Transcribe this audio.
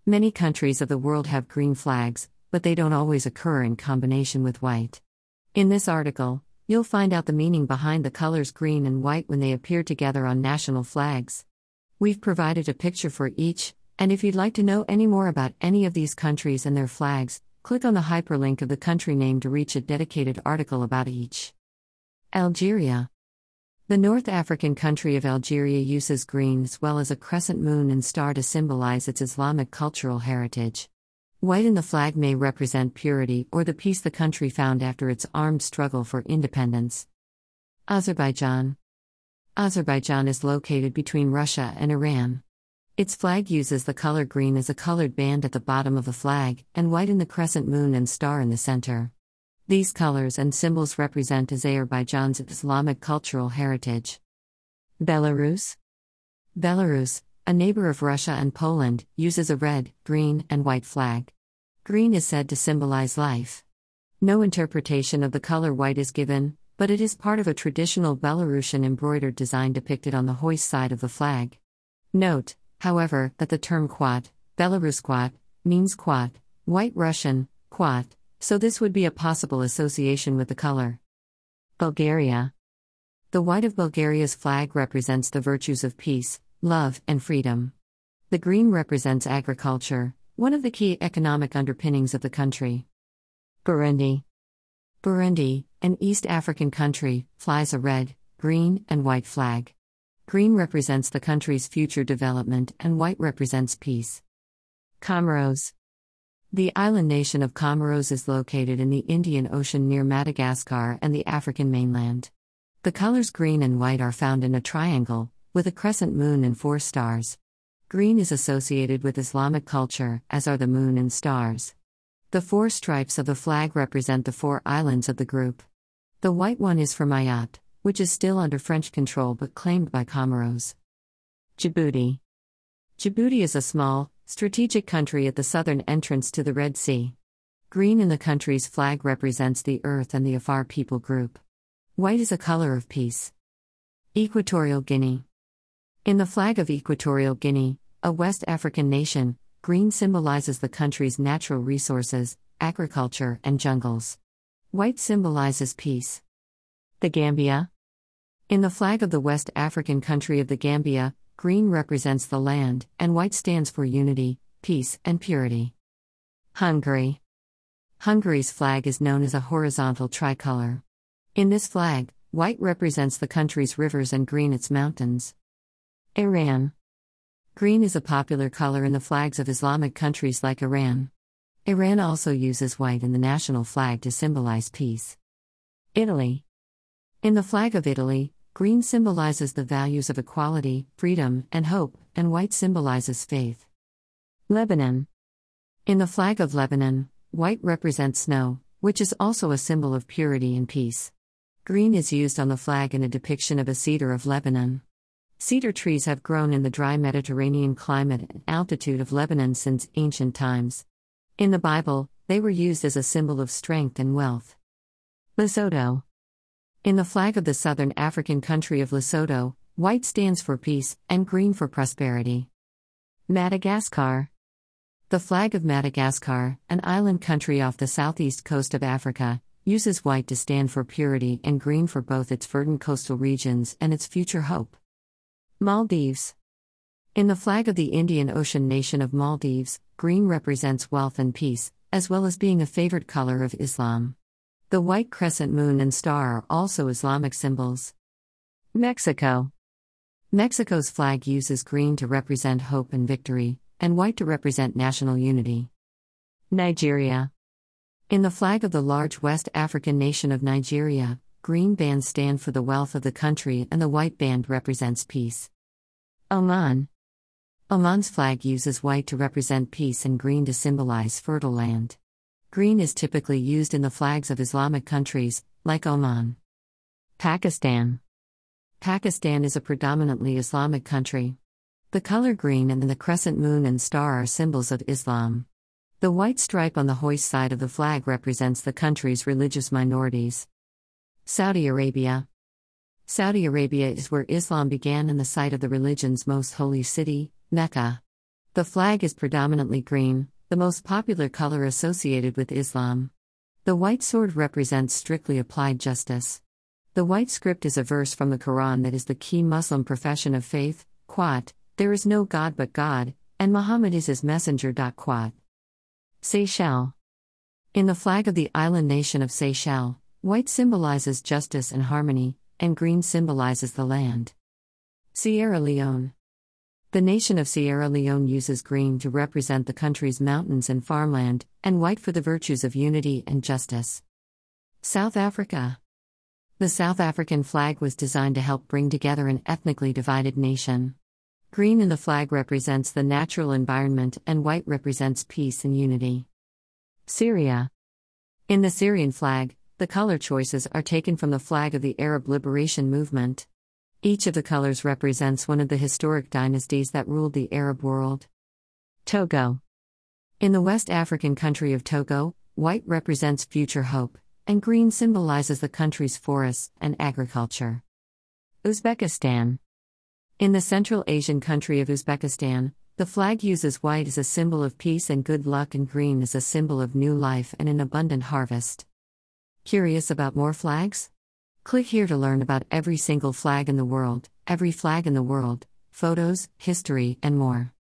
Many countries of the world have green flags, but they don't always occur in combination with white. In this article, you'll find out the meaning behind the colors green and white when they appear together on national flags. We've provided a picture for each, and if you'd like to know any more about any of these countries and their flags, click on the hyperlink of the country name to reach a dedicated article about each. Algeria. The North African country of Algeria uses green as well as a crescent moon and star to symbolize its Islamic cultural heritage. White in the flag may represent purity or the peace the country found after its armed struggle for independence. Azerbaijan. Azerbaijan is located between Russia and Iran. Its flag uses the color green as a colored band at the bottom of the flag, and white in the crescent moon and star in the center. These colors and symbols represent Azerbaijan's Islamic cultural heritage. Belarus. Belarus, a neighbor of Russia and Poland, uses a red, green, and white flag. Green is said to symbolize life. No interpretation of the color white is given, but it is part of a traditional Belarusian embroidered design depicted on the hoist side of the flag. Note, however, that the term Quat, Belarus Quat, means Quat, White Russian, Quat, so this would be a possible association with the color. Bulgaria. The white of Bulgaria's flag represents the virtues of peace, love, and freedom. The green represents agriculture, one of the key economic underpinnings of the country. Burundi. Burundi, an East African country, flies a red, green, and white flag. Green represents the country's future development and white represents peace. Comoros. The island nation of Comoros is located in the Indian Ocean near Madagascar and the African mainland. The colors green and white are found in a triangle, with a crescent moon and 4 stars. Green is associated with Islamic culture, as are the moon and stars. The 4 stripes of the flag represent the 4 islands of the group. The white one is for Mayotte, which is still under French control but claimed by Comoros. Djibouti. Djibouti is a small, strategic country at the southern entrance to the Red Sea. Green in the country's flag represents the earth and the Afar people group. White is a color of peace. Equatorial Guinea. In the flag of Equatorial Guinea, a West African nation, green symbolizes the country's natural resources, agriculture, and jungles. White symbolizes peace. The Gambia. In the flag of the West African country of the Gambia, green represents the land, and white stands for unity, peace, and purity. Hungary. Hungary's flag is known as a horizontal tricolor. In this flag, white represents the country's rivers and green its mountains. Iran. Green is a popular color in the flags of Islamic countries like Iran. Iran also uses white in the national flag to symbolize peace. Italy. In the flag of Italy, green symbolizes the values of equality, freedom, and hope, and white symbolizes faith. Lebanon. In the flag of Lebanon, white represents snow, which is also a symbol of purity and peace. Green is used on the flag in a depiction of a cedar of Lebanon. Cedar trees have grown in the dry Mediterranean climate and altitude of Lebanon since ancient times. In the Bible, they were used as a symbol of strength and wealth. Lesotho. In the flag of the southern African country of Lesotho, white stands for peace, and green for prosperity. Madagascar. The flag of Madagascar, an island country off the southeast coast of Africa, uses white to stand for purity and green for both its verdant coastal regions and its future hope. Maldives. In the flag of the Indian Ocean nation of Maldives, green represents wealth and peace, as well as being a favored color of Islam. The white crescent moon and star are also Islamic symbols. Mexico. Mexico's flag uses green to represent hope and victory, and white to represent national unity. Nigeria. In the flag of the large West African nation of Nigeria, green bands stand for the wealth of the country and the white band represents peace. Oman. Oman's flag uses white to represent peace and green to symbolize fertile land. Green is typically used in the flags of Islamic countries, like Oman. Pakistan. Pakistan is a predominantly Islamic country. The color green and the crescent moon and star are symbols of Islam. The white stripe on the hoist side of the flag represents the country's religious minorities. Saudi Arabia. Saudi Arabia is where Islam began and the site of the religion's most holy city, Mecca. The flag is predominantly green, the most popular color associated with Islam. The white sword represents strictly applied justice. The white script is a verse from the Quran that is the key Muslim profession of faith, quote, "There is no God but God, and Muhammad is his messenger." Quote. Seychelles. In the flag of the island nation of Seychelles, white symbolizes justice and harmony, and green symbolizes the land. Sierra Leone. The nation of Sierra Leone uses green to represent the country's mountains and farmland, and white for the virtues of unity and justice. South Africa. The South African flag was designed to help bring together an ethnically divided nation. Green in the flag represents the natural environment, and white represents peace and unity. Syria. In the Syrian flag, the color choices are taken from the flag of the Arab Liberation Movement. Each of the colors represents one of the historic dynasties that ruled the Arab world. Togo. In the West African country of Togo, white represents future hope, and green symbolizes the country's forests and agriculture. Uzbekistan. In the Central Asian country of Uzbekistan, the flag uses white as a symbol of peace and good luck, and green as a symbol of new life and an abundant harvest. Curious about more flags? Click here to learn about every single flag in the world, every flag in the world, photos, history, and more.